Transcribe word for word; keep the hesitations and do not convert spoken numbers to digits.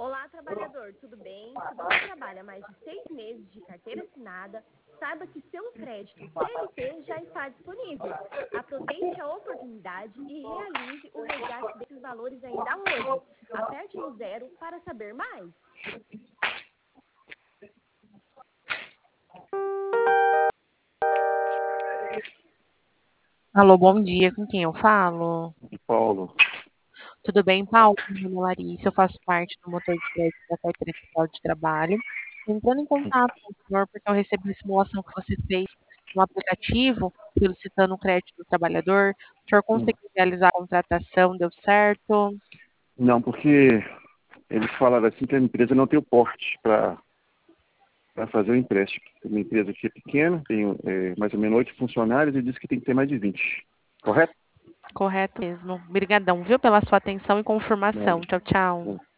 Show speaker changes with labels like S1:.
S1: Olá, trabalhador, tudo bem? Se você trabalha mais de seis meses de carteira assinada, saiba que seu crédito C L T já está disponível. Aproveite a oportunidade e realize o resgate desses valores ainda hoje. Aperte no zero para saber mais.
S2: Alô, bom dia. Com quem eu falo?
S3: Paulo.
S2: Tudo bem, Paulo? Meu nome é Larissa, eu faço parte do motor de crédito da carteira fiscal de trabalho. Tô entrando em contato com o senhor porque eu recebi a simulação que você fez no aplicativo solicitando o crédito do trabalhador. O senhor conseguiu realizar a contratação? Deu certo?
S3: Não, porque eles falaram assim que a empresa não tem o porte para fazer o empréstimo. Uma empresa que é pequena, tem é, mais ou menos oito funcionários e diz que tem que ter mais de vinte. Correto?
S2: Correto mesmo. Obrigadão, viu, pela sua atenção e confirmação. Tchau, tchau.